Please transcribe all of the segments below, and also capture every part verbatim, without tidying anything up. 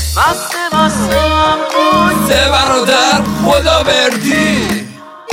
مست مستم کن سه برادر خدا بردی.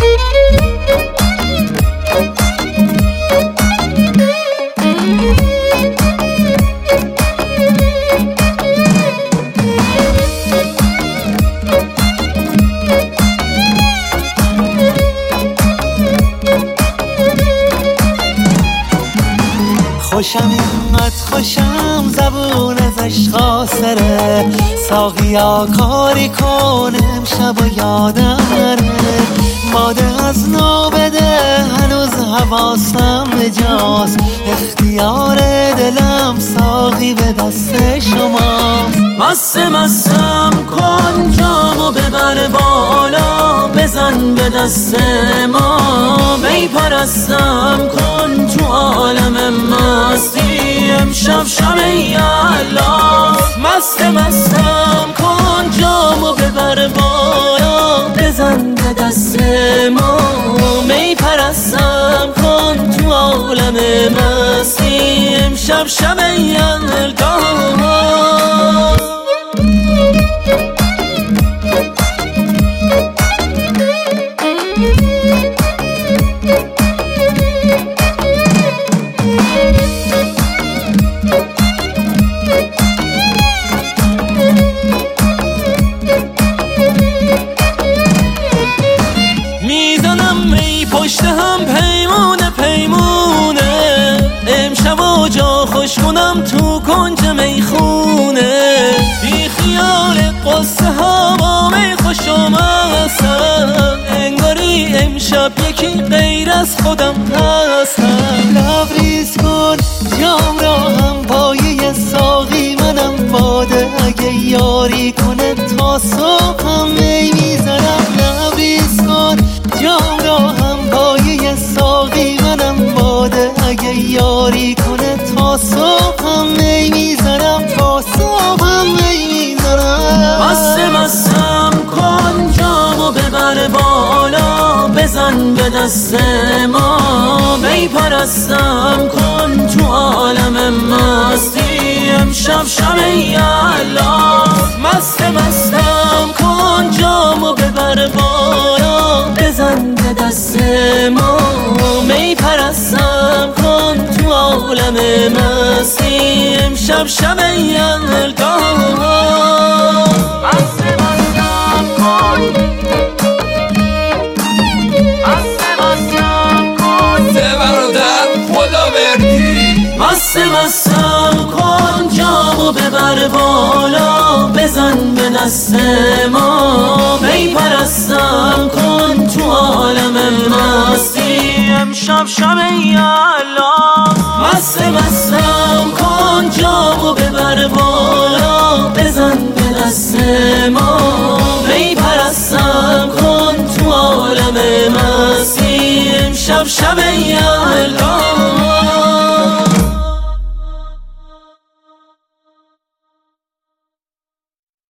خوشم اینقدر خوشم زبون ازش خاسره، ساقیا کاری کنه امشب و یادم نره. باده از نو بده هنوز حواسم بجاست، اختیار دلم ساقی به دست شماست. مست مستم کن جامو ببر بالا، بزن به دست ما می پرستم کن تو عالم مستی امشب شب یلا. مست مستم کن جامو ببر بالا، بزن به دست ما می پرستم کن تو عالم مستی امشب شب یلا. میزنم می پشت هم پیمونه پیمونه، امشب و جا خوش کنم تو کنج میخونه. بی خیال قصه ها با می خوش آمدم، انگاری امشب یکی غیر از خودم هستم. لبریز کن جام را هم پایه ساقی منم، باده اگه یاری کنه تا صبح هم می میزنم. لبریز کن جام را هم پایه ساقی منم، باده اگه یاری کنه تا صبح هم می میزنم، تا صبح هم می میزنم. مست مستم کن جامو ببر بالا، بزن به دست ما می پرستم کن تو عالم مستی امشب شب یلا. مست مستم کن جامو ببر بالا، بزن به دست ما می پرستم کن تو عالم مستی امشب شب یلا. مست مستم کن مست مستم کن سه برادر خدا بردی. مست مستم کن جامو ببر بالا، بزن به دست ما می پرستم کن تو عالم مستی امشب شب یلا. مست مستم کن جامو ببر بالا، بزن به دست ما می پرستم کن تو عالم مستی امشب شب یلا.